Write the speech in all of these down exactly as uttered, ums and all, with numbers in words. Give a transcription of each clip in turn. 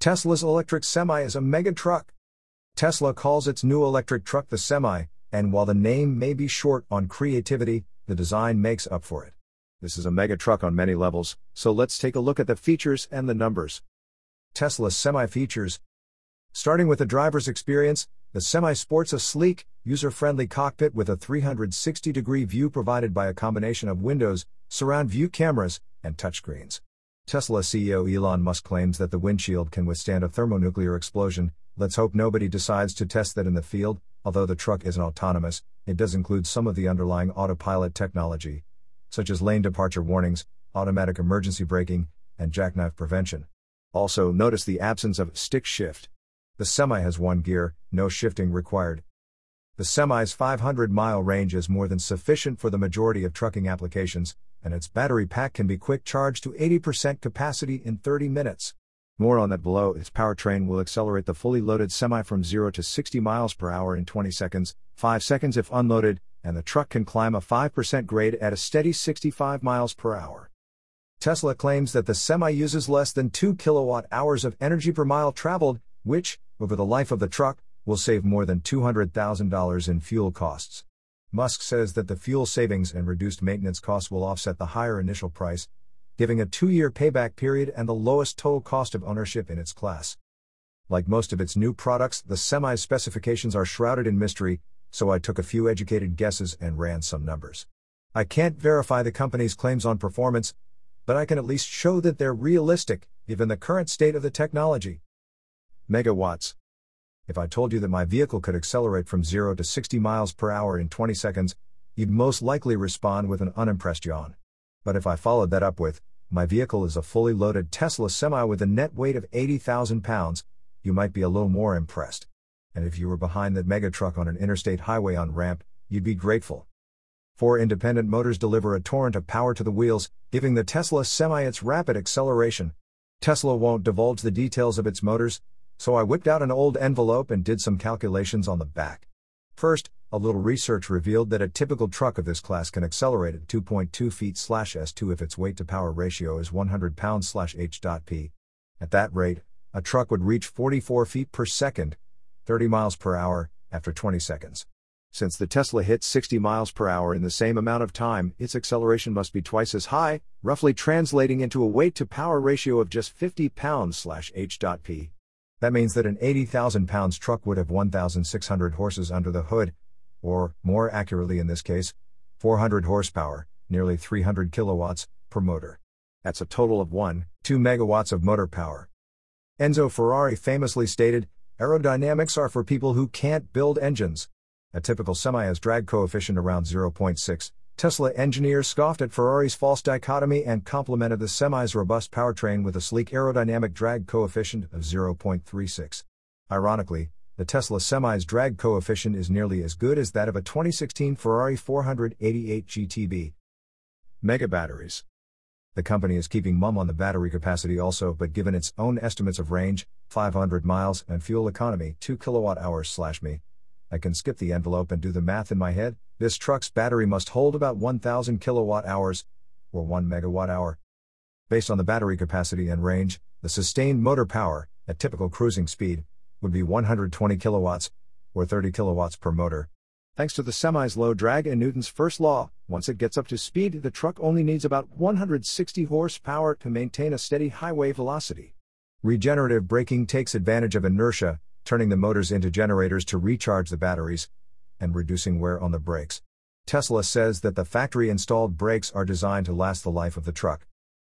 Tesla's electric semi is a mega truck. Tesla calls its new electric truck the Semi, and while the name may be short on creativity, the design makes up for it. This is a mega truck on many levels, so let's take a look at the features and the numbers. Tesla's Semi features. Starting with the driver's experience, the Semi sports a sleek, user-friendly cockpit with a three hundred sixty degree view provided by a combination of windows, surround view cameras, and touchscreens. Tesla C E O Elon Musk claims that the windshield can withstand a thermonuclear explosion. Let's hope nobody decides to test that in the field. Although the truck isn't autonomous, it does include some of the underlying autopilot technology, such as lane departure warnings, automatic emergency braking, and jackknife prevention. Also, notice the absence of stick shift. The Semi has one gear, no shifting required. The Semi's five hundred mile range is more than sufficient for the majority of trucking applications, and its battery pack can be quick charged to eighty percent capacity in thirty minutes. More on that below. Its powertrain will accelerate the fully loaded Semi from zero to sixty miles per hour in twenty seconds, five seconds if unloaded, and the truck can climb a five percent grade at a steady sixty-five miles per hour. Tesla claims that the Semi uses less than two kilowatt hours of energy per mile traveled, which, over the life of the truck, will save more than two hundred thousand dollars in fuel costs. Musk says that the fuel savings and reduced maintenance costs will offset the higher initial price, giving a two-year payback period and the lowest total cost of ownership in its class. Like most of its new products, the Semi's specifications are shrouded in mystery, so I took a few educated guesses and ran some numbers. I can't verify the company's claims on performance, but I can at least show that they're realistic, given the current state of the technology. Megawatts. If I told you that my vehicle could accelerate from zero to sixty miles per hour in twenty seconds, you'd most likely respond with an unimpressed yawn. But if I followed that up with, my vehicle is a fully loaded Tesla Semi with a net weight of eighty thousand pounds, you might be a little more impressed. And if you were behind that mega truck on an interstate highway on ramp, you'd be grateful. Four independent motors deliver a torrent of power to the wheels, giving the Tesla Semi its rapid acceleration. Tesla won't divulge the details of its motors, so I whipped out an old envelope and did some calculations on the back. First, a little research revealed that a typical truck of this class can accelerate at two point two feet slash S two if its weight-to-power ratio is one hundred pounds slash H.P. At that rate, a truck would reach forty-four feet per second, thirty miles per hour, after twenty seconds. Since the Tesla hits sixty miles per hour in the same amount of time, its acceleration must be twice as high, roughly translating into a weight-to-power ratio of just fifty pounds slash H.P. That means that an eighty thousand pounds truck would have one thousand six hundred horses under the hood, or, more accurately in this case, four hundred horsepower, nearly three hundred kilowatts, per motor. That's a total of one point two megawatts of motor power. Enzo Ferrari famously stated, "Aerodynamics are for people who can't build engines." A typical Semi has drag coefficient around zero point six. Tesla engineers scoffed at Ferrari's false dichotomy and complimented the Semi's robust powertrain with a sleek aerodynamic drag coefficient of zero point three six. Ironically, the Tesla Semi's drag coefficient is nearly as good as that of a twenty sixteen Ferrari four eighty-eight G T B. Mega batteries. The company is keeping mum on the battery capacity also, but given its own estimates of range, five hundred miles, and fuel economy, two kilowatt hours slash me, I can skip the envelope and do the math in my head. This truck's battery must hold about one thousand kilowatt hours, or one megawatt hour. Based on the battery capacity and range, the sustained motor power, at typical cruising speed, would be one hundred twenty kilowatts, or thirty kilowatts per motor. Thanks to the Semi's low drag and Newton's first law, once it gets up to speed, the truck only needs about one hundred sixty horsepower to maintain a steady highway velocity. Regenerative braking takes advantage of inertia, turning the motors into generators to recharge the batteries, and reducing wear on the brakes. Tesla says that the factory-installed brakes are designed to last the life of the truck.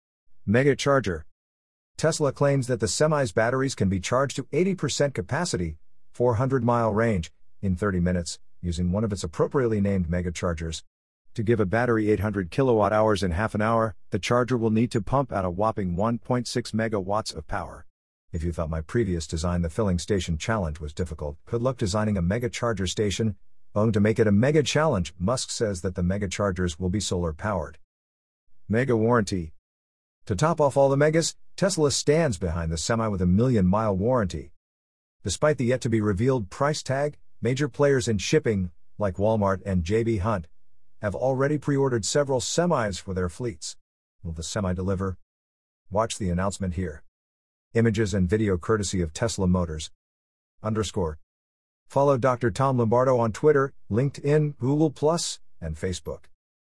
Mega charger. Tesla claims that the Semi's batteries can be charged to eighty percent capacity, four hundred mile range, in thirty minutes, using one of its appropriately named mega chargers. To give a battery eight hundred kilowatt hours in half an hour, the charger will need to pump out a whopping one point six megawatts of power. If you thought my previous design, the filling station challenge, was difficult, good luck designing a mega charger station. Owing to make it a mega challenge, Musk says that the mega chargers will be solar powered. Mega warranty. To top off all the megas, Tesla stands behind the Semi with a million mile warranty. Despite the yet to be revealed price tag, major players in shipping, like Walmart and J B Hunt, have already pre-ordered several Semis for their fleets. Will the Semi deliver? Watch the announcement here. Images and video courtesy of Tesla Motors. Underscore. Follow Doctor Tom Lombardo on Twitter, LinkedIn, Google Plus, and Facebook.